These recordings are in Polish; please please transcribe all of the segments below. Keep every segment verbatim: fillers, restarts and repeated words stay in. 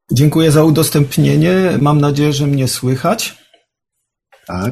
Dziękuję za udostępnienie. Mam nadzieję, że mnie słychać. Tak.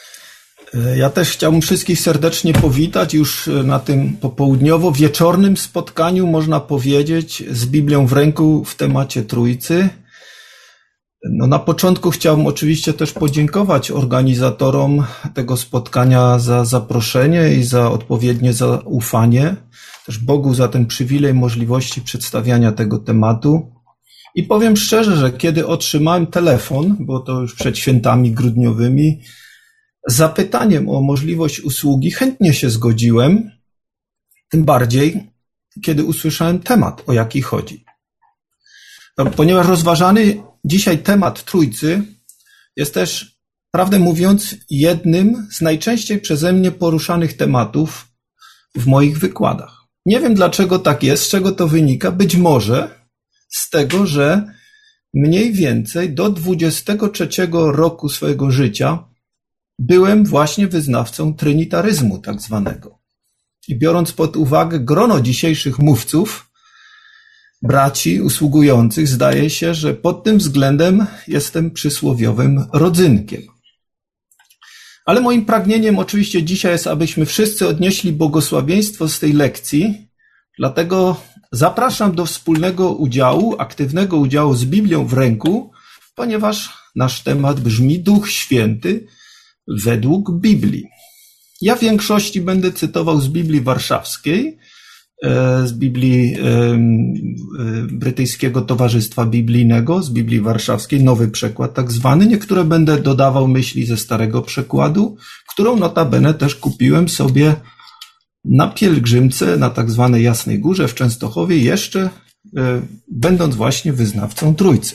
Ja też chciałbym wszystkich serdecznie powitać już na tym popołudniowo-wieczornym spotkaniu, można powiedzieć, z Biblią w ręku w temacie Trójcy. No, na początku chciałbym oczywiście też podziękować organizatorom tego spotkania za zaproszenie i za odpowiednie zaufanie. Też Bogu za ten przywilej możliwości przedstawiania tego tematu. I powiem szczerze, że kiedy otrzymałem telefon, bo to już przed świętami grudniowymi, z zapytaniem o możliwość usługi, chętnie się zgodziłem, tym bardziej, kiedy usłyszałem temat, o jaki chodzi. Ponieważ rozważany dzisiaj temat Trójcy jest też, prawdę mówiąc, jednym z najczęściej przeze mnie poruszanych tematów w moich wykładach. Nie wiem, dlaczego tak jest, z czego to wynika. Być może z tego, że mniej więcej do dwudziestego trzeciego roku swojego życia byłem właśnie wyznawcą trynitaryzmu tak zwanego. I biorąc pod uwagę grono dzisiejszych mówców, braci usługujących, zdaje się, że pod tym względem jestem przysłowiowym rodzynkiem. Ale moim pragnieniem oczywiście dzisiaj jest, abyśmy wszyscy odnieśli błogosławieństwo z tej lekcji, dlatego zapraszam do wspólnego udziału, aktywnego udziału z Biblią w ręku, ponieważ nasz temat brzmi Duch Święty według Biblii. Ja w większości będę cytował z Biblii Warszawskiej, z Biblii Brytyjskiego Towarzystwa Biblijnego, z Biblii Warszawskiej, nowy przekład tak zwany. Niektóre będę dodawał myśli ze starego przekładu, którą notabene też kupiłem sobie na pielgrzymce na tak zwanej Jasnej Górze w Częstochowie, jeszcze będąc właśnie wyznawcą Trójcy.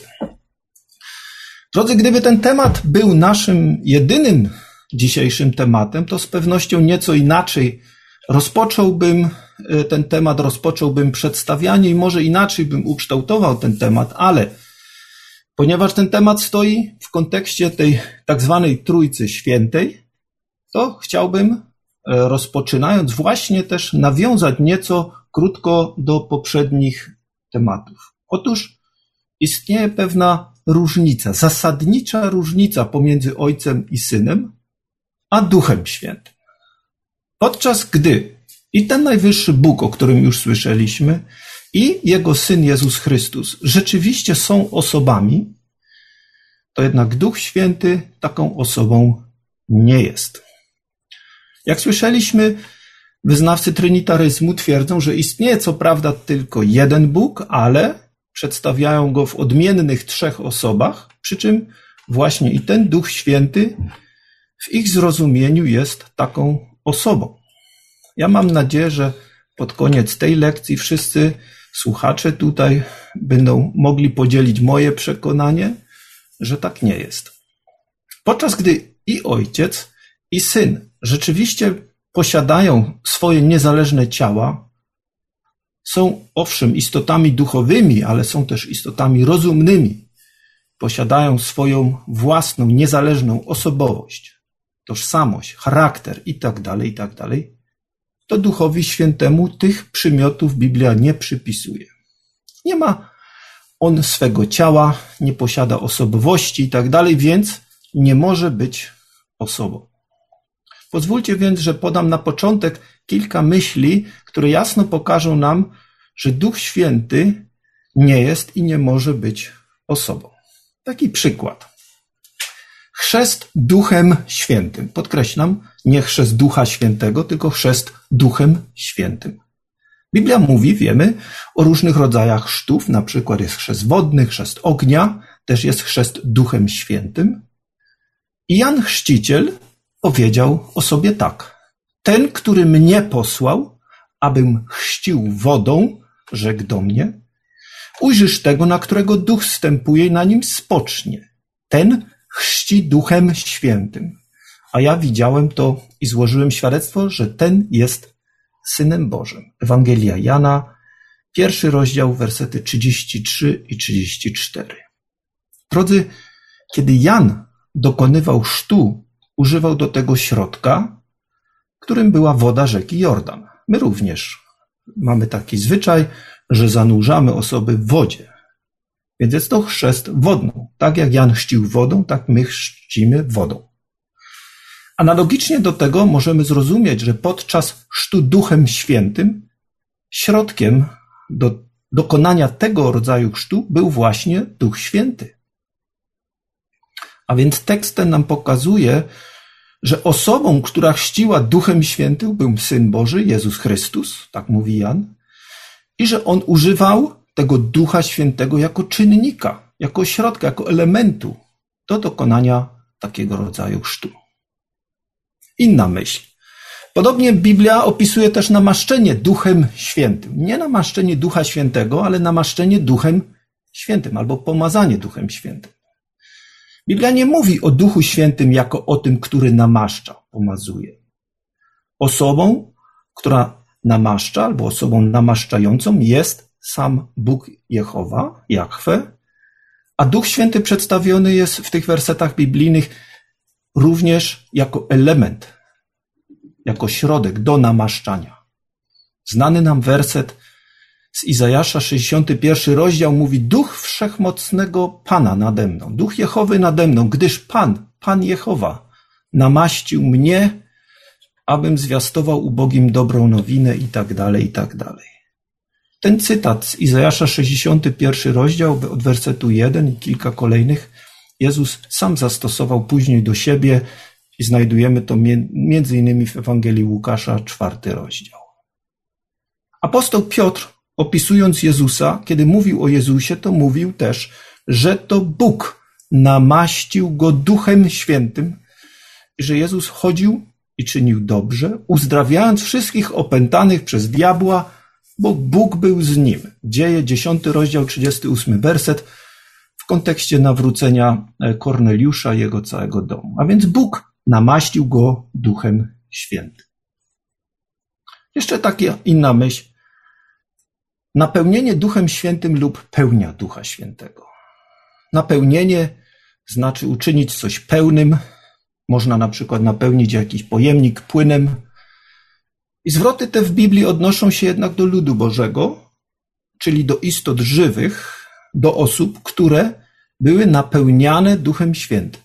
Drodzy, gdyby ten temat był naszym jedynym dzisiejszym tematem, to z pewnością nieco inaczej rozpocząłbym ten temat, rozpocząłbym przedstawianie i może inaczej bym ukształtował ten temat, ale ponieważ ten temat stoi w kontekście tej tak zwanej Trójcy Świętej, to chciałbym, rozpoczynając, właśnie też nawiązać nieco krótko do poprzednich tematów. Otóż istnieje pewna różnica, zasadnicza różnica pomiędzy Ojcem i Synem, a Duchem Świętym. Podczas gdy i ten najwyższy Bóg, o którym już słyszeliśmy, i Jego Syn Jezus Chrystus rzeczywiście są osobami, to jednak Duch Święty taką osobą nie jest. Jak słyszeliśmy, wyznawcy trynitaryzmu twierdzą, że istnieje co prawda tylko jeden Bóg, ale przedstawiają Go w odmiennych trzech osobach, przy czym właśnie i ten Duch Święty w ich zrozumieniu jest taką osobą. Ja mam nadzieję, że pod koniec tej lekcji wszyscy słuchacze tutaj będą mogli podzielić moje przekonanie, że tak nie jest. Podczas gdy i Ojciec, i Syn rzeczywiście posiadają swoje niezależne ciała, są owszem istotami duchowymi, ale są też istotami rozumnymi, posiadają swoją własną, niezależną osobowość, tożsamość, charakter itd., itd., to Duchowi Świętemu tych przymiotów Biblia nie przypisuje. Nie ma on swego ciała, nie posiada osobowości itd., więc nie może być osobą. Pozwólcie więc, że podam na początek kilka myśli, które jasno pokażą nam, że Duch Święty nie jest i nie może być osobą. Taki przykład. Chrzest Duchem Świętym. Podkreślam, nie chrzest Ducha Świętego, tylko chrzest Duchem Świętym. Biblia mówi, wiemy, o różnych rodzajach chrztów, na przykład jest chrzest wodny, chrzest ognia, też jest chrzest Duchem Świętym. I Jan Chrzciciel powiedział o sobie tak. Ten, który mnie posłał, abym chrzcił wodą, rzekł do mnie, ujrzysz tego, na którego duch zstępuje i na nim spocznie. Ten chrzci Duchem Świętym. A ja widziałem to i złożyłem świadectwo, że ten jest Synem Bożym. Ewangelia Jana, pierwszy rozdział, wersety trzydzieści trzy i trzydzieści cztery. Drodzy, kiedy Jan dokonywał chrztu, używał do tego środka, którym była woda rzeki Jordan. My również mamy taki zwyczaj, że zanurzamy osoby w wodzie. Więc jest to chrzest wodną. Tak jak Jan chrzcił wodą, tak my chrzcimy wodą. Analogicznie do tego możemy zrozumieć, że podczas chrztu Duchem Świętym środkiem do dokonania tego rodzaju chrztu był właśnie Duch Święty. A więc tekst ten nam pokazuje, że osobą, która chrzciła Duchem Świętym, był Syn Boży, Jezus Chrystus, tak mówi Jan, i że On używał tego Ducha Świętego jako czynnika, jako środka, jako elementu do dokonania takiego rodzaju chrztu. Inna myśl. Podobnie Biblia opisuje też namaszczenie Duchem Świętym. Nie namaszczenie Ducha Świętego, ale namaszczenie Duchem Świętym albo pomazanie Duchem Świętym. Biblia nie mówi o Duchu Świętym jako o tym, który namaszcza, pomazuje. Osobą, która namaszcza albo osobą namaszczającą jest sam Bóg Jehowa, Jahwe, a Duch Święty przedstawiony jest w tych wersetach biblijnych również jako element, jako środek do namaszczania. Znany nam werset z Izajasza, sześćdziesiąty pierwszy rozdział mówi: Duch Wszechmocnego Pana nade mną, Duch Jehowy nade mną, gdyż Pan, Pan Jehowa namaścił mnie, abym zwiastował ubogim dobrą nowinę i tak dalej, i tak dalej. Ten cytat z Izajasza, sześćdziesiąty pierwszy rozdział od wersetu jeden i kilka kolejnych Jezus sam zastosował później do siebie i znajdujemy to między innymi w Ewangelii Łukasza, czwarty rozdział. Apostoł Piotr, opisując Jezusa, kiedy mówił o Jezusie, to mówił też, że to Bóg namaścił go Duchem Świętym i że Jezus chodził i czynił dobrze, uzdrawiając wszystkich opętanych przez diabła, bo Bóg był z nim. Dzieje, dziesiąty rozdział, trzydziesty ósmy werset, w kontekście nawrócenia Korneliusza i jego całego domu. A więc Bóg namaścił go Duchem Świętym. Jeszcze taka inna myśl. Napełnienie Duchem Świętym lub pełnia Ducha Świętego. Napełnienie znaczy uczynić coś pełnym. Można na przykład napełnić jakiś pojemnik płynem. I zwroty te w Biblii odnoszą się jednak do ludu Bożego, czyli do istot żywych, do osób, które były napełniane Duchem Świętym.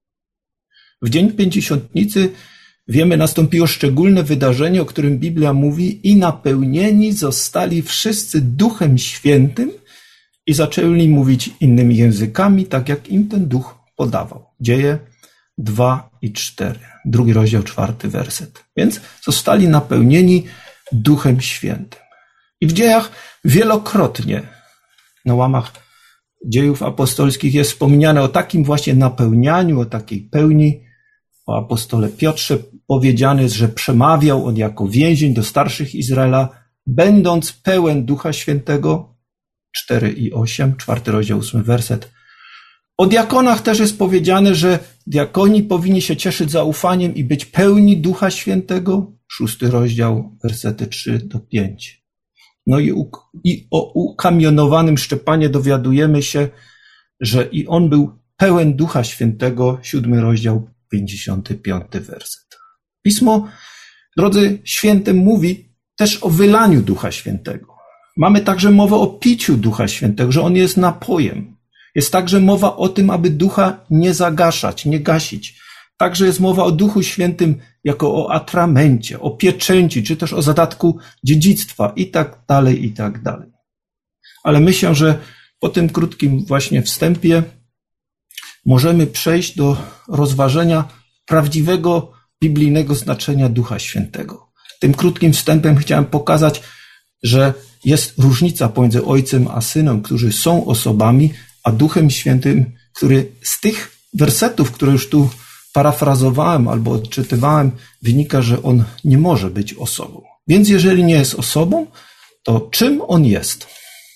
W Dzień Pięćdziesiątnicy, wiemy, nastąpiło szczególne wydarzenie, o którym Biblia mówi: i napełnieni zostali wszyscy Duchem Świętym i zaczęli mówić innymi językami, tak jak im ten Duch podawał. Dzieje dwa i cztery, drugi rozdział, czwarty werset. Więc zostali napełnieni Duchem Świętym. I w dziejach wielokrotnie na łamach dziejów apostolskich jest wspomniane o takim właśnie napełnianiu, o takiej pełni. O apostole Piotrze powiedziane jest, że przemawiał on jako więzień do starszych Izraela, będąc pełen Ducha Świętego. cztery i osiem, czwarty rozdział, ósmy werset. O diakonach też jest powiedziane, że diakoni powinni się cieszyć zaufaniem i być pełni Ducha Świętego. szósty rozdział, wersety trzy do pięciu. No i, u, i o ukamionowanym Szczepanie dowiadujemy się, że i on był pełen Ducha Świętego. siódmy rozdział, pięćdziesiąty piąty werset. Pismo, drodzy, świętym mówi też o wylaniu Ducha Świętego. Mamy także mowę o piciu Ducha Świętego, że on jest napojem. Jest także mowa o tym, aby Ducha nie zagaszać, nie gasić. Także jest mowa o Duchu Świętym jako o atramencie, o pieczęci, czy też o zadatku dziedzictwa i tak dalej, i tak dalej. Ale myślę, że po tym krótkim właśnie wstępie możemy przejść do rozważenia prawdziwego biblijnego znaczenia Ducha Świętego. Tym krótkim wstępem chciałem pokazać, że jest różnica pomiędzy Ojcem a Synem, którzy są osobami, a Duchem Świętym, który z tych wersetów, które już tu parafrazowałem albo odczytywałem, wynika, że on nie może być osobą. Więc jeżeli nie jest osobą, to czym on jest?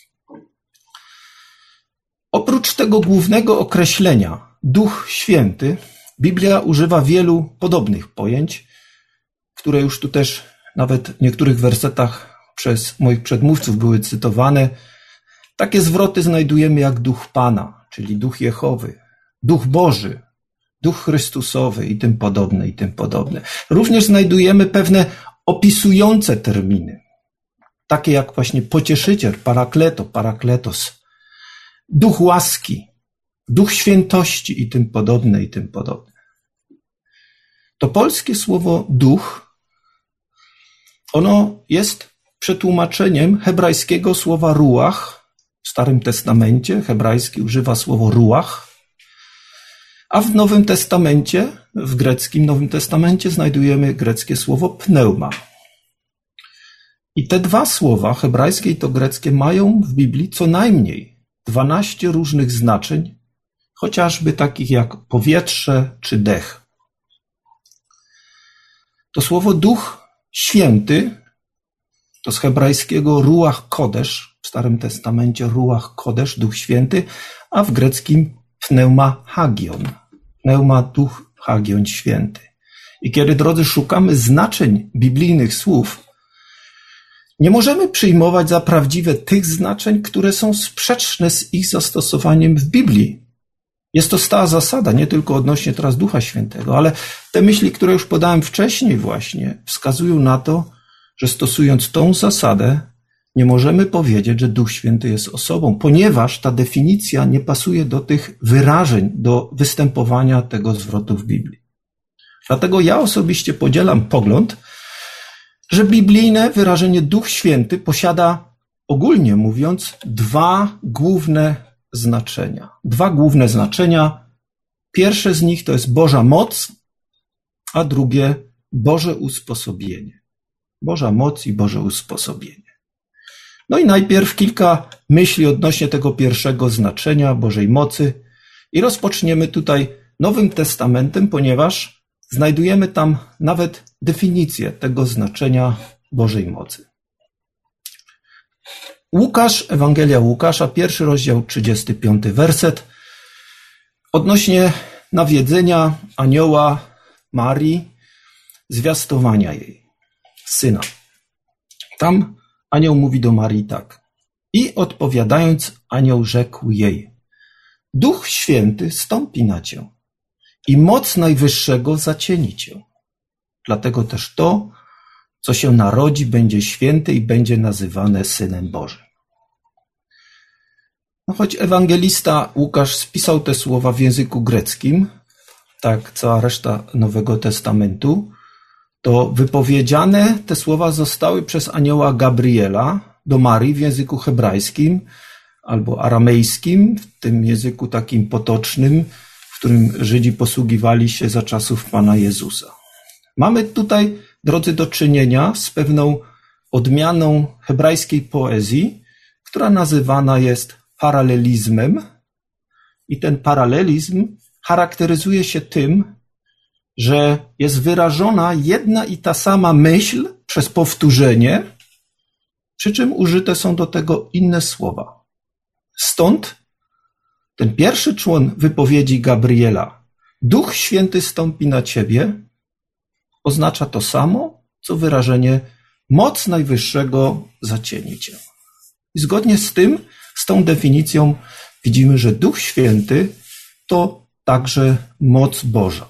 Oprócz tego głównego określenia Duch Święty, Biblia używa wielu podobnych pojęć, które już tu też nawet w niektórych wersetach przez moich przedmówców były cytowane. Takie zwroty znajdujemy jak Duch Pana, czyli Duch Jehowy, Duch Boży, Duch Chrystusowy i tym podobne, i tym podobne. Również znajdujemy pewne opisujące terminy, takie jak właśnie pocieszyciel, parakleto, parakletos. duch łaski, duch świętości i tym podobne, i tym podobne. To polskie słowo duch, ono jest przetłumaczeniem hebrajskiego słowa ruach. W Starym Testamencie hebrajski używa słowo ruach, a w Nowym Testamencie, w greckim Nowym Testamencie znajdujemy greckie słowo pneuma. I te dwa słowa, hebrajskie i to greckie, mają w Biblii co najmniej dwanaście różnych znaczeń, chociażby takich jak powietrze czy dech. To słowo duch święty, to z hebrajskiego ruach kodesz, w Starym Testamencie ruach kodesz, duch święty, a w greckim pneuma hagion, pneuma duch hagion święty. I kiedy, drodzy, szukamy znaczeń biblijnych słów, nie możemy przyjmować za prawdziwe tych znaczeń, które są sprzeczne z ich zastosowaniem w Biblii. Jest to stała zasada, nie tylko odnośnie teraz Ducha Świętego, ale te myśli, które już podałem wcześniej właśnie, wskazują na to, że stosując tą zasadę, nie możemy powiedzieć, że Duch Święty jest osobą, ponieważ ta definicja nie pasuje do tych wyrażeń, do występowania tego zwrotu w Biblii. Dlatego ja osobiście podzielam pogląd, że biblijne wyrażenie Duch Święty posiada, ogólnie mówiąc, dwa główne znaczenia. Dwa główne znaczenia. Pierwsze z nich to jest Boża moc, a drugie Boże usposobienie. Boża moc i Boże usposobienie. No i najpierw kilka myśli odnośnie tego pierwszego znaczenia Bożej mocy i rozpoczniemy tutaj Nowym Testamentem, ponieważ znajdujemy tam nawet definicję tego znaczenia Bożej mocy. Łukasz, Ewangelia Łukasza, pierwszy rozdział, trzydziesty piąty werset, odnośnie nawiedzenia anioła Marii, zwiastowania jej, syna. Tam anioł mówi do Marii tak. I odpowiadając, anioł rzekł jej: Duch Święty stąpi na cię i moc Najwyższego zacieni cię. Dlatego też to, co się narodzi, będzie święte i będzie nazywane Synem Bożym. No choć ewangelista Łukasz spisał te słowa w języku greckim, tak cała reszta Nowego Testamentu, to wypowiedziane te słowa zostały przez anioła Gabriela do Marii w języku hebrajskim albo aramejskim, w tym języku takim potocznym, w którym Żydzi posługiwali się za czasów Pana Jezusa. Mamy tutaj, drodzy, do czynienia z pewną odmianą hebrajskiej poezji, która nazywana jest paralelizmem. I ten paralelizm charakteryzuje się tym, że jest wyrażona jedna i ta sama myśl przez powtórzenie, przy czym użyte są do tego inne słowa. Stąd ten pierwszy człon wypowiedzi Gabriela, Duch Święty stąpi na ciebie, oznacza to samo, co wyrażenie moc Najwyższego zacieni cię. I zgodnie z tym, z tą definicją widzimy, że Duch Święty to także moc Boża.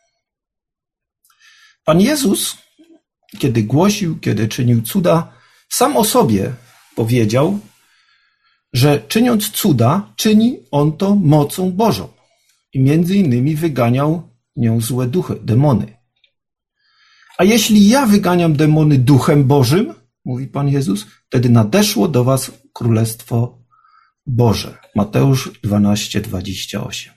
Pan Jezus, kiedy głosił, kiedy czynił cuda, sam o sobie powiedział, że czyniąc cuda, czyni On to mocą Bożą. I między innymi wyganiał nią złe duchy, demony. A jeśli ja wyganiam demony duchem Bożym, mówi Pan Jezus, wtedy nadeszło do was Królestwo Boże. Mateusz dwanaście, dwadzieścia osiem.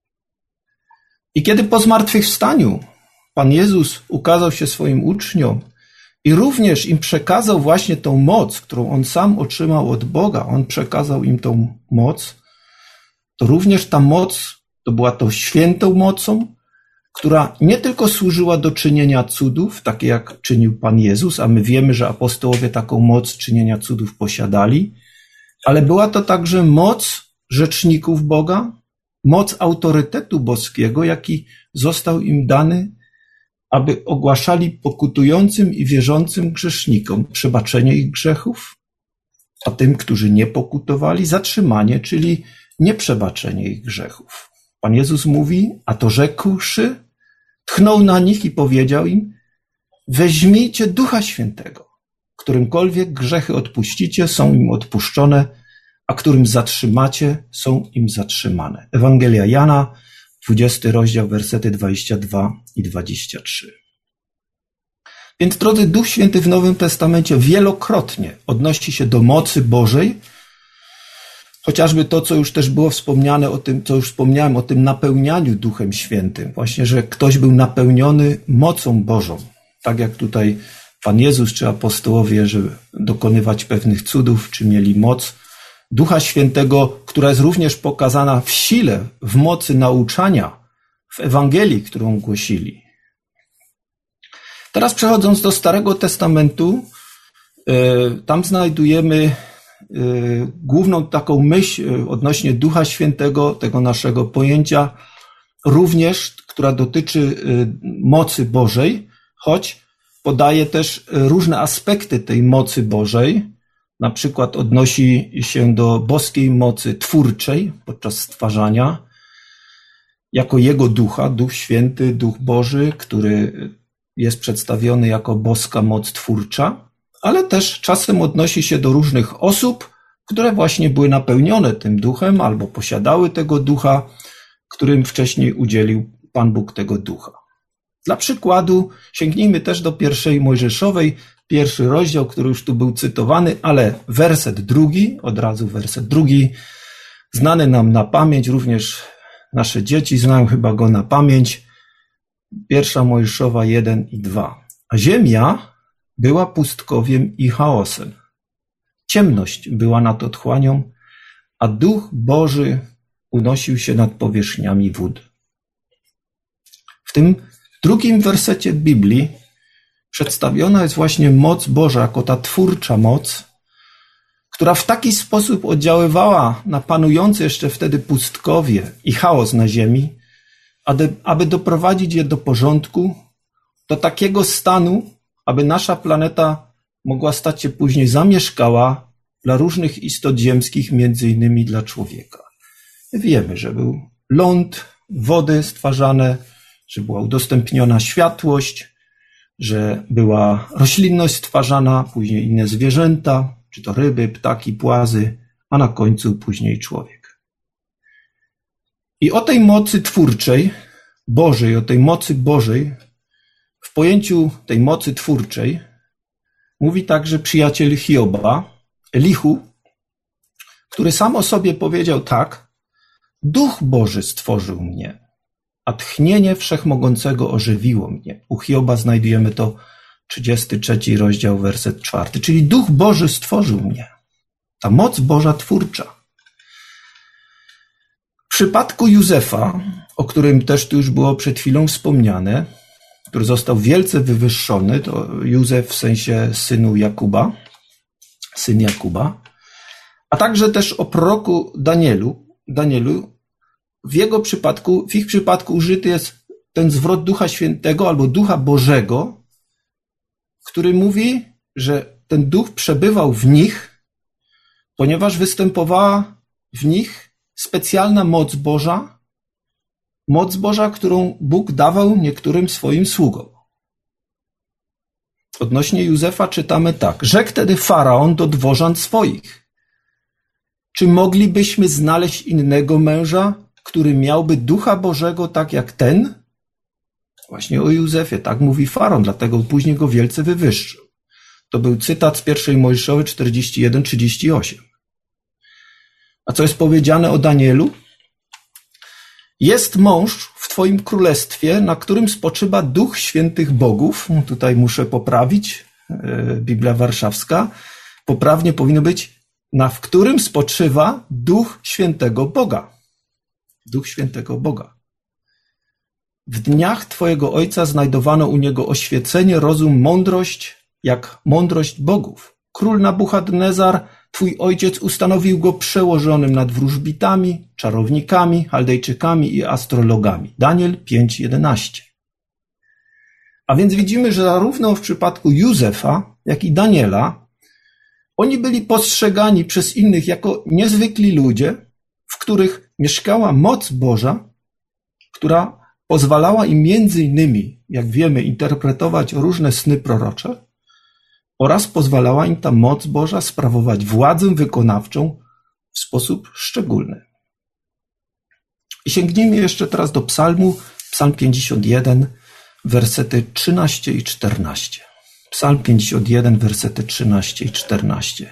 I kiedy po zmartwychwstaniu Pan Jezus ukazał się swoim uczniom i również im przekazał właśnie tą moc, którą On sam otrzymał od Boga, On przekazał im tą moc, to również ta moc to była tą świętą mocą, która nie tylko służyła do czynienia cudów, takie jak czynił Pan Jezus, a my wiemy, że apostołowie taką moc czynienia cudów posiadali, ale była to także moc rzeczników Boga, moc autorytetu boskiego, jaki został im dany, aby ogłaszali pokutującym i wierzącym grzesznikom przebaczenie ich grzechów, a tym, którzy nie pokutowali, zatrzymanie, czyli nieprzebaczenie ich grzechów. Pan Jezus mówi, a to rzekłszy, tchnął na nich i powiedział im: weźmijcie Ducha Świętego, którymkolwiek grzechy odpuścicie, są im odpuszczone, a którym zatrzymacie, są im zatrzymane. Ewangelia Jana, dwudziesty rozdział, wersety dwadzieścia dwa i dwadzieścia trzy. Więc, drodzy, Duch Święty w Nowym Testamencie wielokrotnie odnosi się do mocy Bożej, chociażby to, co już też było wspomniane o tym, co już wspomniałem o tym napełnianiu Duchem Świętym. Właśnie, że ktoś był napełniony mocą Bożą. Tak jak tutaj Pan Jezus czy apostołowie, żeby dokonywać pewnych cudów, czy mieli moc Ducha Świętego, która jest również pokazana w sile, w mocy nauczania, w Ewangelii, którą głosili. Teraz przechodząc do Starego Testamentu, tam znajdujemy główną taką myśl odnośnie Ducha Świętego, tego naszego pojęcia, również, która dotyczy mocy Bożej, choć podaje też różne aspekty tej mocy Bożej. Na przykład odnosi się do boskiej mocy twórczej podczas stwarzania, jako Jego Ducha, Duch Święty, Duch Boży, który jest przedstawiony jako boska moc twórcza, ale też czasem odnosi się do różnych osób, które właśnie były napełnione tym Duchem albo posiadały tego Ducha, którym wcześniej udzielił Pan Bóg tego Ducha. Dla przykładu sięgnijmy też do pierwszej Mojżeszowej, pierwszy rozdział, który już tu był cytowany, ale werset drugi, od razu werset drugi, znany nam na pamięć, również nasze dzieci znają chyba go na pamięć. Pierwsza Mojżeszowa jeden i dwa. A ziemia była pustkowiem i chaosem. Ciemność była nad otchłanią, a Duch Boży unosił się nad powierzchniami wód. W tym drugim wersecie Biblii przedstawiona jest właśnie moc Boża jako ta twórcza moc, która w taki sposób oddziaływała na panujące jeszcze wtedy pustkowie i chaos na ziemi, aby, aby doprowadzić je do porządku, do takiego stanu, aby nasza planeta mogła stać się później zamieszkała dla różnych istot ziemskich, między innymi dla człowieka. Wiemy, że był ląd, wody stwarzane, że była udostępniona światłość, że była roślinność stwarzana, później inne zwierzęta, czy to ryby, ptaki, płazy, a na końcu później człowiek. I o tej mocy twórczej Bożej, o tej mocy Bożej, w pojęciu tej mocy twórczej mówi także przyjaciel Hioba, Elihu, który sam o sobie powiedział tak: Duch Boży stworzył mnie, a tchnienie Wszechmogącego ożywiło mnie. U Hioba znajdujemy to trzydziesty trzeci rozdział, werset czwarty. Czyli Duch Boży stworzył mnie. Ta moc Boża twórcza. W przypadku Józefa, o którym też tu już było przed chwilą wspomniane, który został wielce wywyższony, to Józef w sensie synu Jakuba, syn Jakuba, a także też o proroku Danielu, Danielu, w jego przypadku, w ich przypadku użyty jest ten zwrot Ducha Świętego albo Ducha Bożego, który mówi, że ten Duch przebywał w nich, ponieważ występowała w nich specjalna moc Boża, moc Boża, którą Bóg dawał niektórym swoim sługom. Odnośnie Józefa czytamy tak: rzekł wtedy Faraon do dworzan swoich: czy moglibyśmy znaleźć innego męża, który miałby Ducha Bożego tak jak ten? Właśnie o Józefie, tak mówi Faraon, dlatego później go wielce wywyższył. To był cytat z pierwszej Mojżeszowej czterdzieści jeden trzydzieści osiem. A co jest powiedziane o Danielu? Jest mąż w twoim królestwie, na którym spoczywa Duch Świętych Bogów. Tutaj muszę poprawić, Biblia Warszawska. Poprawnie powinno być, na w którym spoczywa Duch Świętego Boga. Duch Świętego Boga. W dniach twojego ojca znajdowano u niego oświecenie, rozum, mądrość, jak mądrość bogów. Król Nabuchadnezar, twój ojciec, ustanowił go przełożonym nad wróżbitami, czarownikami, chaldejczykami i astrologami. Daniel pięć jedenaście. A więc widzimy, że zarówno w przypadku Józefa, jak i Daniela, oni byli postrzegani przez innych jako niezwykli ludzie, w których mieszkała moc Boża, która pozwalała im między innymi, jak wiemy, interpretować różne sny prorocze oraz pozwalała im ta moc Boża sprawować władzę wykonawczą w sposób szczególny. I sięgnijmy jeszcze teraz do psalmu, psalm pięćdziesiąt jeden, wersety trzynaście i czternaście. Psalm pięćdziesiąt jeden, wersety trzynaście i czternaście.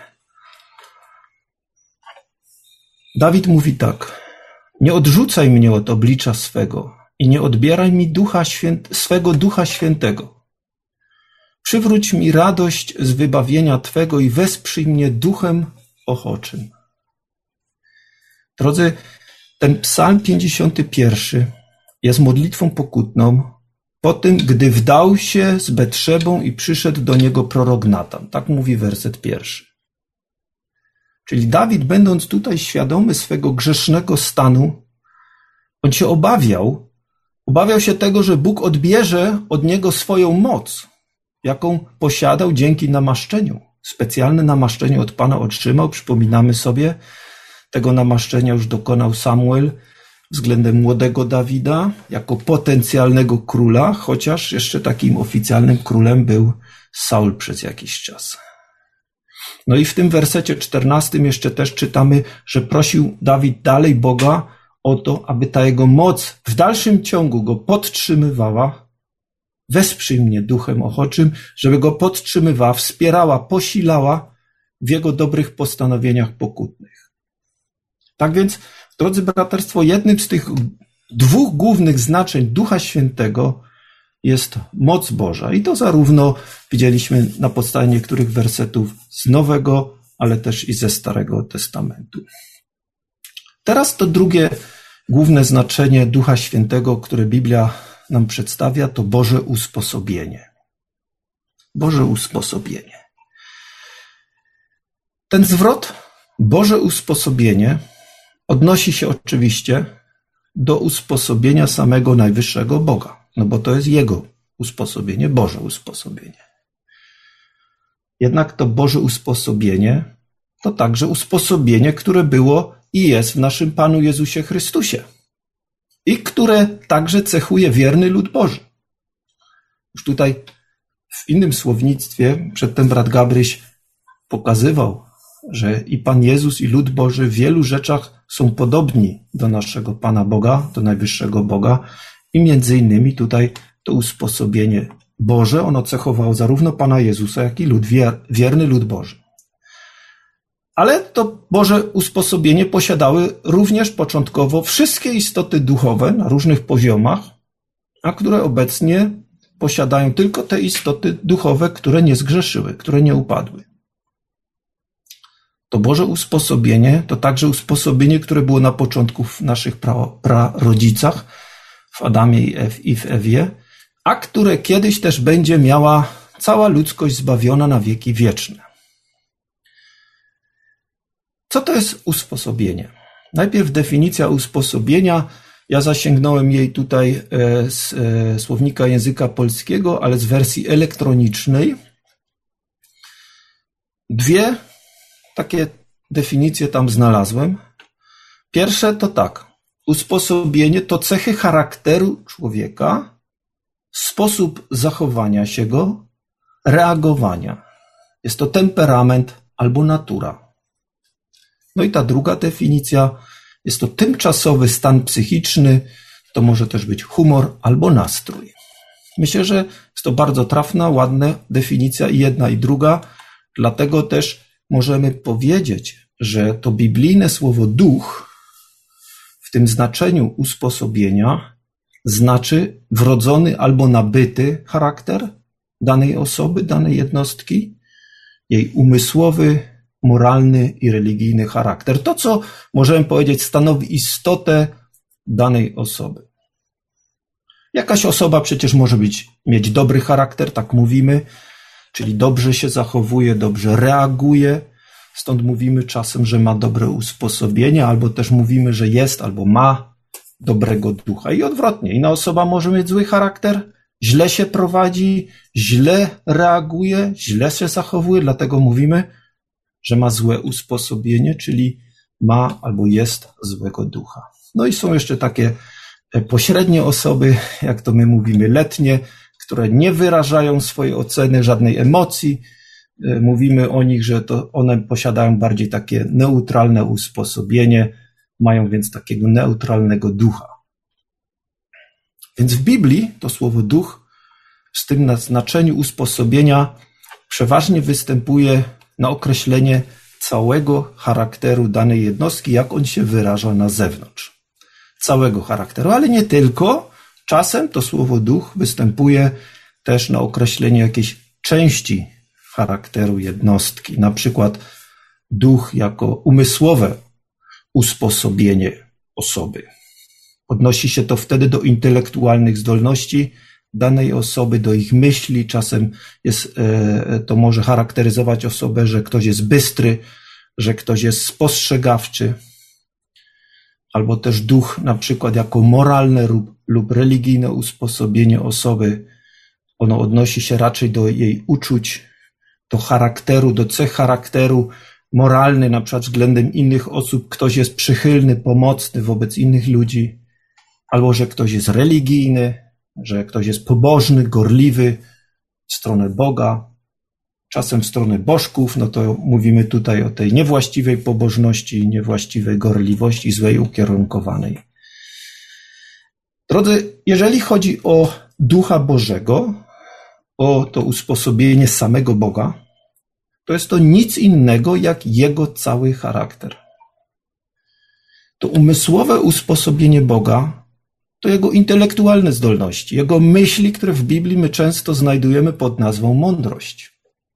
Dawid mówi tak: nie odrzucaj mnie od oblicza swego i nie odbieraj mi ducha święt, swego Ducha Świętego. Przywróć mi radość z wybawienia Twego i wesprzyj mnie duchem ochoczym. Drodzy, ten psalm pięćdziesiąty pierwszy jest modlitwą pokutną po tym, gdy wdał się z Betrzebą i przyszedł do niego prorok Natan. Tak mówi werset pierwszy. Czyli Dawid, będąc tutaj świadomy swego grzesznego stanu, on się obawiał, obawiał się tego, że Bóg odbierze od niego swoją moc, jaką posiadał dzięki namaszczeniu. Specjalne namaszczenie od Pana otrzymał, przypominamy sobie, tego namaszczenia już dokonał Samuel względem młodego Dawida jako potencjalnego króla, chociaż jeszcze takim oficjalnym królem był Saul przez jakiś czas. No i w tym wersecie czternastym jeszcze też czytamy, że prosił Dawid dalej Boga o to, aby ta jego moc w dalszym ciągu go podtrzymywała. Wesprzyj mnie duchem ochoczym, żeby go podtrzymywała, wspierała, posilała w jego dobrych postanowieniach pokutnych. Tak więc, drodzy braterstwo, jednym z tych dwóch głównych znaczeń Ducha Świętego jest moc Boża. I to zarówno widzieliśmy na podstawie niektórych wersetów z Nowego, ale też i ze Starego Testamentu. Teraz to drugie główne znaczenie Ducha Świętego, które Biblia nam przedstawia, to Boże usposobienie. Boże usposobienie. Ten zwrot Boże usposobienie odnosi się oczywiście do usposobienia samego najwyższego Boga, no bo to jest Jego usposobienie, Boże usposobienie. Jednak to Boże usposobienie to także usposobienie, które było i jest w naszym Panu Jezusie Chrystusie i które także cechuje wierny lud Boży. Już tutaj w innym słownictwie przedtem brat Gabryś pokazywał, że i Pan Jezus, i lud Boży w wielu rzeczach są podobni do naszego Pana Boga, do najwyższego Boga i między innymi tutaj to usposobienie Boże, ono cechowało zarówno Pana Jezusa, jak i lud, wierny lud Boży. Ale to Boże usposobienie posiadały również początkowo wszystkie istoty duchowe na różnych poziomach, a które obecnie posiadają tylko te istoty duchowe, które nie zgrzeszyły, które nie upadły. To Boże usposobienie to także usposobienie, które było na początku w naszych prarodzicach, w Adamie i w Ewie, a które kiedyś też będzie miała cała ludzkość zbawiona na wieki wieczne. Co to jest usposobienie? Najpierw definicja usposobienia. Ja zasięgnąłem jej tutaj z słownika języka polskiego, ale z wersji elektronicznej. Dwie takie definicje tam znalazłem. Pierwsze to tak. Usposobienie to cechy charakteru człowieka, sposób zachowania się go, reagowania. Jest to temperament albo natura. No i ta druga definicja jest to tymczasowy stan psychiczny, to może też być humor albo nastrój. Myślę, że jest to bardzo trafna, ładna definicja i jedna i druga, dlatego też możemy powiedzieć, że to biblijne słowo duch w tym znaczeniu usposobienia znaczy wrodzony albo nabyty charakter danej osoby, danej jednostki, jej umysłowy, moralny i religijny charakter. To, co możemy powiedzieć, stanowi istotę danej osoby. Jakaś osoba przecież może być, mieć dobry charakter, tak mówimy, czyli dobrze się zachowuje, dobrze reaguje. Stąd mówimy czasem, że ma dobre usposobienie, albo też mówimy, że jest albo ma dobrego ducha. I odwrotnie. Inna osoba może mieć zły charakter, źle się prowadzi, źle reaguje, źle się zachowuje, dlatego mówimy, że ma złe usposobienie, czyli ma albo jest złego ducha. No i są jeszcze takie pośrednie osoby, jak to my mówimy, letnie, które nie wyrażają swojej oceny, żadnej emocji, mówimy o nich, że to one posiadają bardziej takie neutralne usposobienie, mają więc takiego neutralnego ducha. Więc w Biblii to słowo duch w tym znaczeniu usposobienia przeważnie występuje na określenie całego charakteru danej jednostki, jak on się wyraża na zewnątrz. Całego charakteru, ale nie tylko. Czasem to słowo duch występuje też na określenie jakiejś części charakteru jednostki. Na przykład duch jako umysłowe usposobienie osoby. Odnosi się to wtedy do intelektualnych zdolności danej osoby, do ich myśli. Czasem jest, to może charakteryzować osobę, że ktoś jest bystry, że ktoś jest spostrzegawczy. Albo też duch na przykład jako moralne lub, lub religijne usposobienie osoby. Ono odnosi się raczej do jej uczuć, do charakteru, do cech charakteru moralny, na przykład względem innych osób. Ktoś jest przychylny, pomocny wobec innych ludzi, albo że ktoś jest religijny, że ktoś jest pobożny, gorliwy w stronę Boga, czasem w stronę bożków. No to mówimy tutaj o tej niewłaściwej pobożności, niewłaściwej gorliwości, złej ukierunkowanej. Drodzy, jeżeli chodzi o Ducha Bożego, o to usposobienie samego Boga, to jest to nic innego jak Jego cały charakter. To umysłowe usposobienie Boga to Jego intelektualne zdolności, Jego myśli, które w Biblii my często znajdujemy pod nazwą mądrość.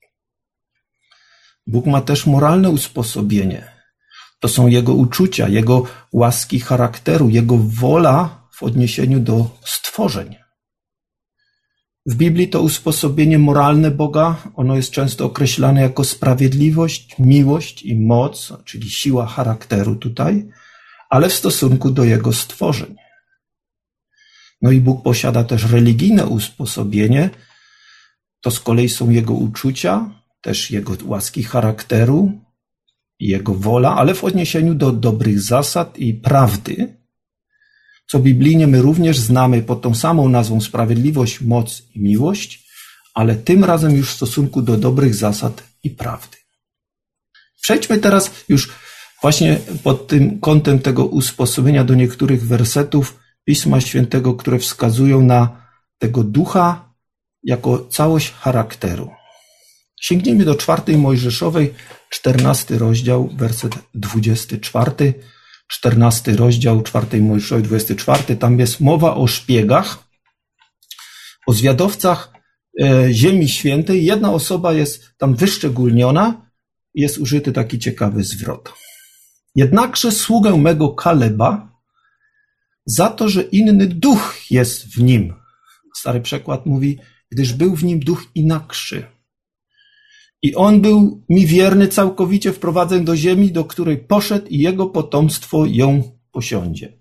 Bóg ma też moralne usposobienie. To są Jego uczucia, Jego łaski charakteru, Jego wola w odniesieniu do stworzeń. W Biblii to usposobienie moralne Boga, ono jest często określane jako sprawiedliwość, miłość i moc, czyli siła charakteru tutaj, ale w stosunku do Jego stworzeń. No i Bóg posiada też religijne usposobienie, to z kolei są Jego uczucia, też Jego łaski charakteru, Jego wola, ale w odniesieniu do dobrych zasad i prawdy, co biblijnie my również znamy pod tą samą nazwą sprawiedliwość, moc i miłość, ale tym razem już w stosunku do dobrych zasad i prawdy. Przejdźmy teraz już właśnie pod tym kątem tego usposobienia do niektórych wersetów Pisma Świętego, które wskazują na tego ducha jako całość charakteru. Sięgnijmy do czwartej Mojżeszowej, czternasty rozdział, werset dwudziesty czwarty. czternasty rozdział czwartej Mojżeszowej, dwudziesty czwarty. Tam jest mowa o szpiegach, o zwiadowcach Ziemi Świętej. Jedna osoba jest tam wyszczególniona. Jest użyty taki ciekawy zwrot. Jednakże sługę mego Kaleba za to, że inny duch jest w nim. Stary przekład mówi, gdyż był w nim duch inakszy. I on był mi wierny całkowicie, wprowadzeń do ziemi, do której poszedł i jego potomstwo ją posiądzie.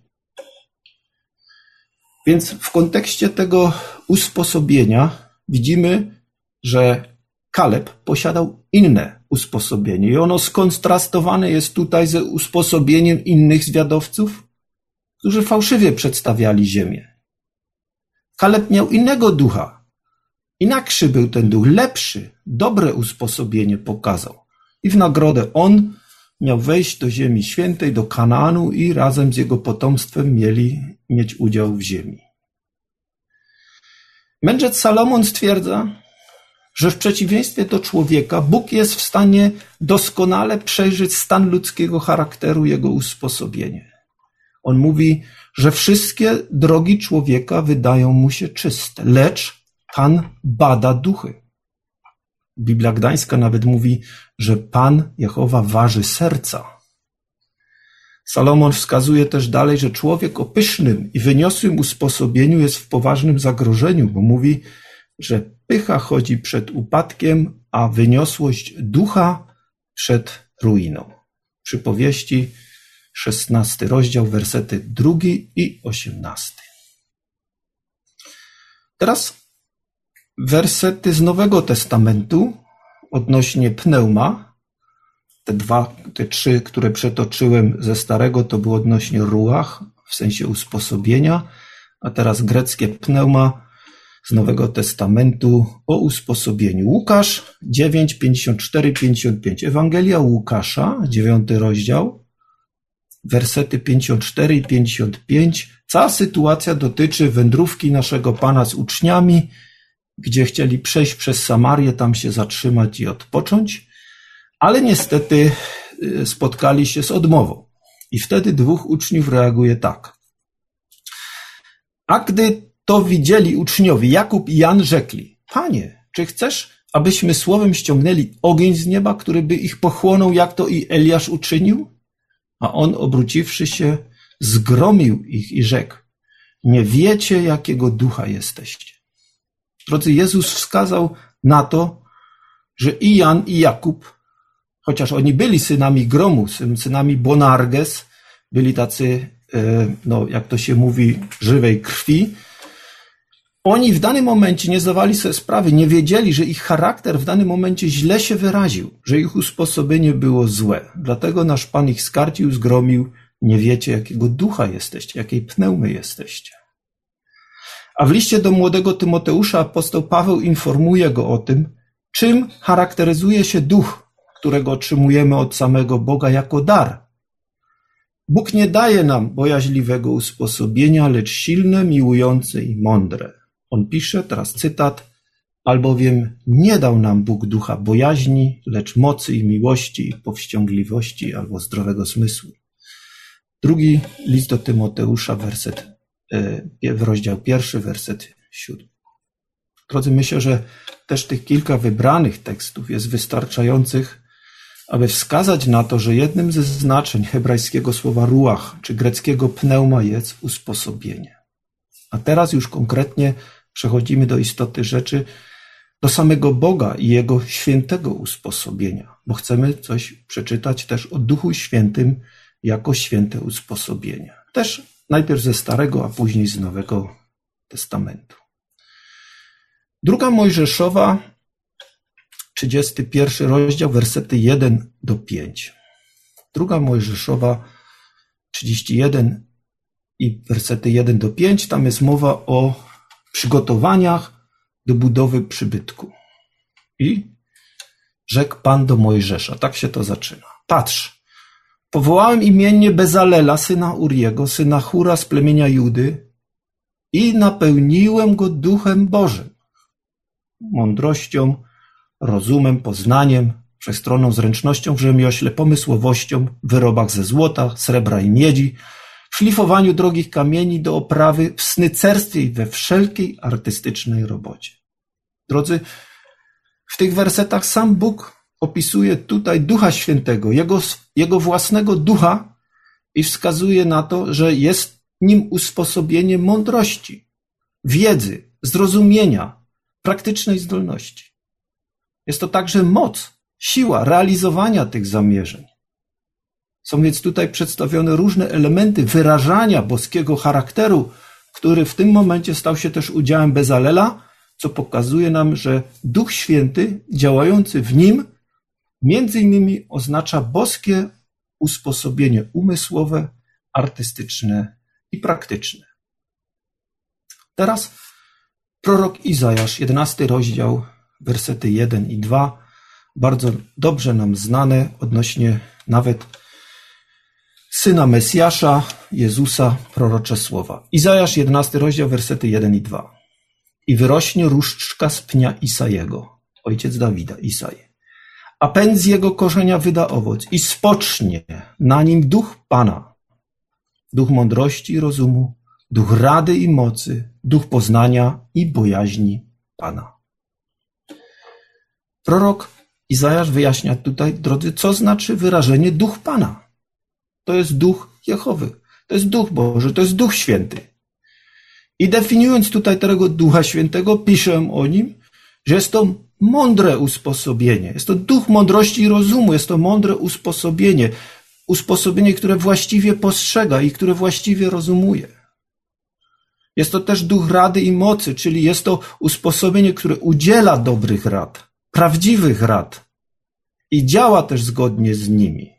Więc w kontekście tego usposobienia widzimy, że Kaleb posiadał inne usposobienie i ono skontrastowane jest tutaj ze usposobieniem innych zwiadowców, którzy fałszywie przedstawiali ziemię. Kaleb miał innego ducha. Inakszy był ten duch, lepszy, dobre usposobienie pokazał. I w nagrodę on miał wejść do ziemi świętej, do Kanaanu i razem z jego potomstwem mieli mieć udział w ziemi. Mędrzec Salomon stwierdza, że w przeciwieństwie do człowieka Bóg jest w stanie doskonale przejrzeć stan ludzkiego charakteru, jego usposobienie. On mówi, że wszystkie drogi człowieka wydają mu się czyste, lecz Pan bada duchy. Biblia Gdańska nawet mówi, że Pan Jehowa waży serca. Salomon wskazuje też dalej, że człowiek o pysznym i wyniosłym usposobieniu jest w poważnym zagrożeniu, bo mówi, że pycha chodzi przed upadkiem, a wyniosłość ducha przed ruiną. Przypowieści, szesnasty rozdział, wersety drugi i osiemnasty. Teraz wersety z Nowego Testamentu odnośnie pneuma. Te dwa, te trzy, które przetoczyłem ze Starego, to było odnośnie ruach, w sensie usposobienia, a teraz greckie pneuma z Nowego Testamentu o usposobieniu. Łukasz dziewięć, pięćdziesiąt cztery, pięćdziesiąt pięć. Ewangelia Łukasza, dziewiąty rozdział, wersety pięćdziesiąt cztery i pięćdziesiąt pięć. Cała sytuacja dotyczy wędrówki naszego Pana z uczniami, gdzie chcieli przejść przez Samarię, tam się zatrzymać i odpocząć, ale niestety spotkali się z odmową. I wtedy dwóch uczniów reaguje tak. A gdy to widzieli uczniowie, Jakub i Jan rzekli: Panie, czy chcesz, abyśmy słowem ściągnęli ogień z nieba, który by ich pochłonął, jak to i Eliasz uczynił? A on, obróciwszy się, zgromił ich i rzekł: nie wiecie, jakiego ducha jesteście. Drodzy, Jezus wskazał na to, że i Jan, i Jakub, chociaż oni byli synami gromu, synami Boanerges, byli tacy, no jak to się mówi, żywej krwi, oni w danym momencie nie zdawali sobie sprawy, nie wiedzieli, że ich charakter w danym momencie źle się wyraził, że ich usposobienie było złe. Dlatego nasz Pan ich skarcił, zgromił: nie wiecie, jakiego ducha jesteście, jakiej pneumy jesteście. A w liście do młodego Tymoteusza apostoł Paweł informuje go o tym, czym charakteryzuje się duch, którego otrzymujemy od samego Boga jako dar. Bóg nie daje nam bojaźliwego usposobienia, lecz silne, miłujące i mądre. On pisze, teraz cytat: albowiem nie dał nam Bóg ducha bojaźni, lecz mocy i miłości, i powściągliwości albo zdrowego zmysłu. Drugi list do Tymoteusza, werset, w rozdział pierwszy, werset siódmy. Drodzy, myślę, że też tych kilka wybranych tekstów jest wystarczających, aby wskazać na to, że jednym ze znaczeń hebrajskiego słowa ruach, czy greckiego pneuma, jest usposobienie. A teraz już konkretnie przechodzimy do istoty rzeczy, do samego Boga i Jego świętego usposobienia, bo chcemy coś przeczytać też o Duchu Świętym jako święte usposobienie. Też najpierw ze Starego, a później z Nowego Testamentu. Druga Mojżeszowa, trzydziesty pierwszy rozdział, wersety jeden do pięciu. Druga Mojżeszowa, trzydzieści jeden i wersety jeden do pięciu, tam jest mowa o przygotowaniach do budowy przybytku. I rzekł Pan do Mojżesza, tak się to zaczyna: patrz, powołałem imiennie Bezalela, syna Uriego, syna Hura z plemienia Judy, i napełniłem go Duchem Bożym, mądrością, rozumem, poznaniem, wszechstronną zręcznością w rzemiośle, pomysłowością, w wyrobach ze złota, srebra i miedzi, w szlifowaniu drogich kamieni do oprawy, w snycerstwie i we wszelkiej artystycznej robocie. Drodzy, w tych wersetach sam Bóg opisuje tutaj Ducha Świętego, Jego, Jego własnego Ducha, i wskazuje na to, że jest nim usposobienie mądrości, wiedzy, zrozumienia, praktycznej zdolności. Jest to także moc, siła realizowania tych zamierzeń. Są więc tutaj przedstawione różne elementy wyrażania boskiego charakteru, który w tym momencie stał się też udziałem Bezalela, co pokazuje nam, że Duch Święty działający w nim między innymi oznacza boskie usposobienie umysłowe, artystyczne i praktyczne. Teraz prorok Izajasz, jedenasty rozdział, wersety jeden i dwa, bardzo dobrze nam znane odnośnie nawet Syna Mesjasza, Jezusa, prorocze słowa. Izajasz, jedenasty rozdział, wersety jeden i dwa. I wyrośnie różdżka z pnia Isajego, ojciec Dawida, Isaj, a pęd z jego korzenia wyda owoc i spocznie na nim duch Pana, duch mądrości i rozumu, duch rady i mocy, duch poznania i bojaźni Pana. Prorok Izajasz wyjaśnia tutaj, drodzy, co znaczy wyrażenie duch Pana. To jest duch Jehowy, to jest duch Boży, to jest duch święty. I definiując tutaj tego Ducha Świętego, piszę o nim, że jest to mądre usposobienie. Jest to duch mądrości i rozumu, jest to mądre usposobienie. Usposobienie, które właściwie postrzega i które właściwie rozumuje. Jest to też duch rady i mocy, czyli jest to usposobienie, które udziela dobrych rad, prawdziwych rad i działa też zgodnie z nimi.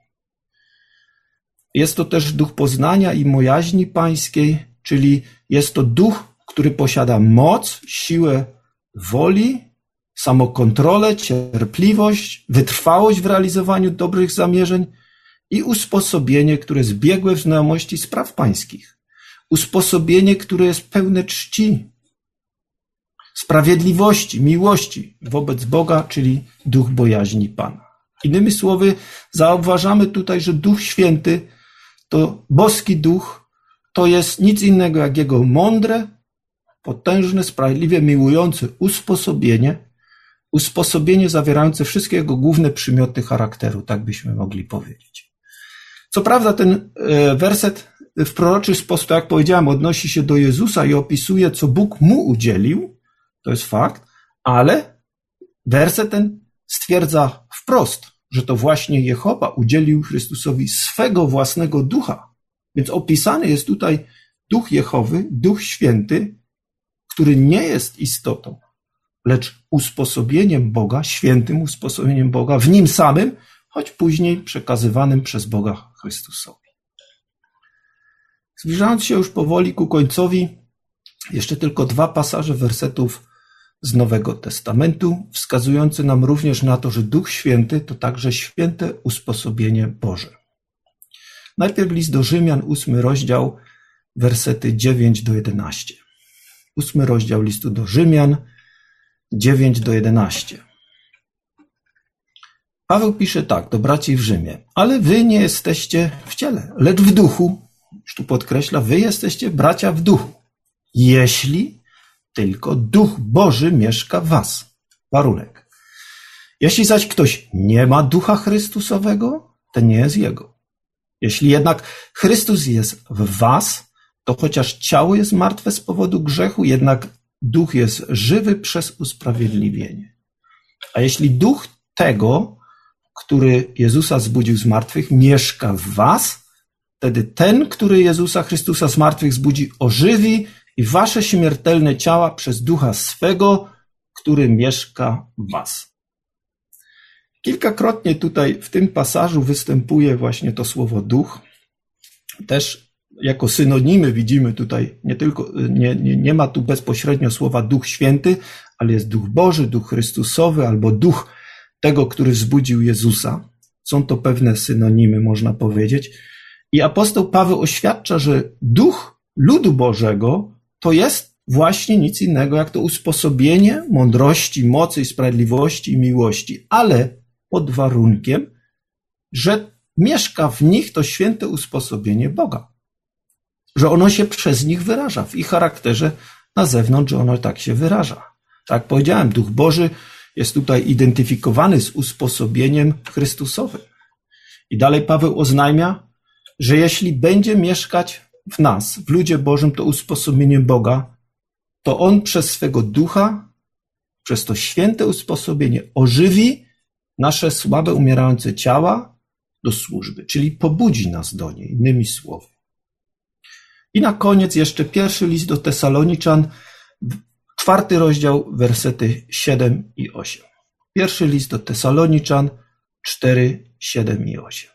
Jest to też duch poznania i bojaźni pańskiej, czyli jest to duch, który posiada moc, siłę woli, samokontrolę, cierpliwość, wytrwałość w realizowaniu dobrych zamierzeń i usposobienie, które jest biegłe w znajomości spraw pańskich. Usposobienie, które jest pełne czci, sprawiedliwości, miłości wobec Boga, czyli duch bojaźni Pana. Innymi słowy, zauważamy tutaj, że Duch Święty, to boski duch, to jest nic innego jak jego mądre, potężne, sprawiedliwie miłujące usposobienie, usposobienie zawierające wszystkie jego główne przymioty charakteru, tak byśmy mogli powiedzieć. Co prawda ten werset w proroczy sposób, jak powiedziałem, odnosi się do Jezusa i opisuje, co Bóg mu udzielił, to jest fakt, ale werset ten stwierdza wprost, że to właśnie Jehowa udzielił Chrystusowi swego własnego ducha. Więc opisany jest tutaj duch Jehowy, duch święty, który nie jest istotą, lecz usposobieniem Boga, świętym usposobieniem Boga, w nim samym, choć później przekazywanym przez Boga Chrystusowi. Zbliżając się już powoli ku końcowi, jeszcze tylko dwa pasaże wersetów z Nowego Testamentu, wskazujące nam również na to, że Duch Święty to także święte usposobienie Boże. Najpierw list do Rzymian, ósmy rozdział, wersety dziewięć do jedenastu. Ósmy rozdział listu do Rzymian, dziewięć do jedenastu. Paweł pisze tak do braci w Rzymie: ale wy nie jesteście w ciele, lecz w duchu. Już tu podkreśla, wy jesteście bracia w duchu. Jeśli tylko Duch Boży mieszka w was. Warunek. Jeśli zaś ktoś nie ma Ducha Chrystusowego, ten nie jest jego. Jeśli jednak Chrystus jest w was, to chociaż ciało jest martwe z powodu grzechu, jednak duch jest żywy przez usprawiedliwienie. A jeśli duch tego, który Jezusa zbudził z martwych, mieszka w was, wtedy ten, który Jezusa Chrystusa z martwych zbudzi, ożywi i wasze śmiertelne ciała przez ducha swego, który mieszka w was. Kilkakrotnie tutaj w tym pasażu występuje właśnie to słowo duch. Też jako synonimy widzimy tutaj, nie tylko, nie, nie, nie ma tu bezpośrednio słowa Duch Święty, ale jest Duch Boży, Duch Chrystusowy albo Duch tego, który wzbudził Jezusa. Są to pewne synonimy, można powiedzieć. I apostoł Paweł oświadcza, że Duch ludu Bożego to jest właśnie nic innego jak to usposobienie mądrości, mocy, sprawiedliwości i miłości, ale pod warunkiem, że mieszka w nich to święte usposobienie Boga. Że ono się przez nich wyraża, w ich charakterze na zewnątrz, że ono tak się wyraża. Tak jak powiedziałem, Duch Boży jest tutaj identyfikowany z usposobieniem Chrystusowym. I dalej Paweł oznajmia, że jeśli będzie mieszkać w nas, w ludzie Bożym, to usposobienie Boga, to On przez swego Ducha, przez to święte usposobienie ożywi nasze słabe, umierające ciała do służby, czyli pobudzi nas do niej, innymi słowy. I na koniec jeszcze pierwszy list do Tesaloniczan, czwarty rozdział, wersety siedem i osiem. Pierwszy list do Tesaloniczan, cztery, siedem i osiem.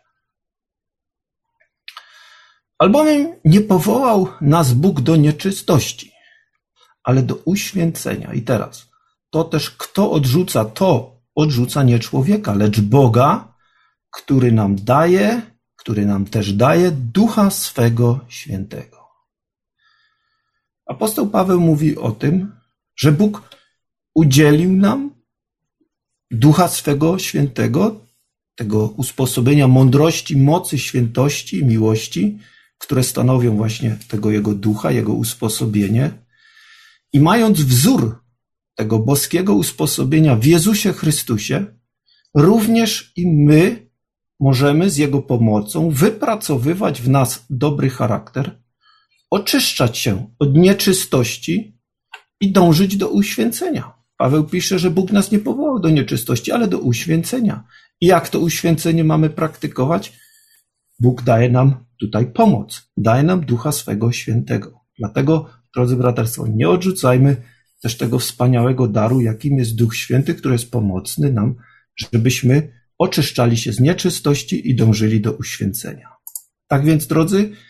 Albowiem nie powołał nas Bóg do nieczystości, ale do uświęcenia. I teraz, to też kto odrzuca, to odrzuca nie człowieka, lecz Boga, który nam daje, który nam też daje Ducha swego Świętego. Apostoł Paweł mówi o tym, że Bóg udzielił nam Ducha swego Świętego, tego usposobienia mądrości, mocy, świętości i miłości, które stanowią właśnie tego Jego Ducha, Jego usposobienie. I mając wzór tego boskiego usposobienia w Jezusie Chrystusie, również i my możemy z Jego pomocą wypracowywać w nas dobry charakter, oczyszczać się od nieczystości i dążyć do uświęcenia. Paweł pisze, że Bóg nas nie powołał do nieczystości, ale do uświęcenia. I jak to uświęcenie mamy praktykować? Bóg daje nam tutaj pomoc, daje nam Ducha swego Świętego. Dlatego, drodzy braterstwo, nie odrzucajmy też tego wspaniałego daru, jakim jest Duch Święty, który jest pomocny nam, żebyśmy oczyszczali się z nieczystości i dążyli do uświęcenia. Tak więc, drodzy,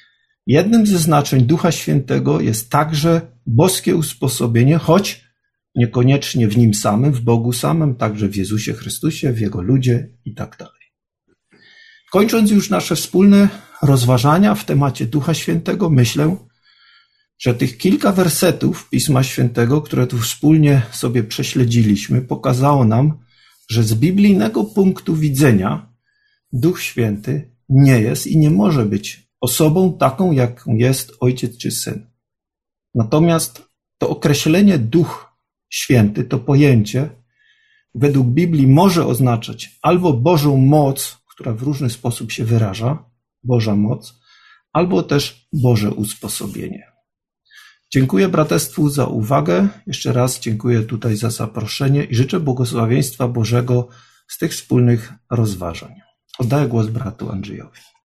Jednym ze znaczeń Ducha Świętego jest także boskie usposobienie, choć niekoniecznie w Nim samym, w Bogu samym, także w Jezusie Chrystusie, w Jego ludzie i tak dalej. Kończąc już nasze wspólne rozważania w temacie Ducha Świętego, myślę, że tych kilka wersetów Pisma Świętego, które tu wspólnie sobie prześledziliśmy, pokazało nam, że z biblijnego punktu widzenia Duch Święty nie jest i nie może być osobą taką, jaką jest Ojciec czy Syn. Natomiast to określenie Duch Święty, to pojęcie, według Biblii może oznaczać albo Bożą moc, która w różny sposób się wyraża, Boża moc, albo też Boże usposobienie. Dziękuję braterstwu za uwagę. Jeszcze raz dziękuję tutaj za zaproszenie i życzę błogosławieństwa Bożego z tych wspólnych rozważań. Oddaję głos bratu Andrzejowi.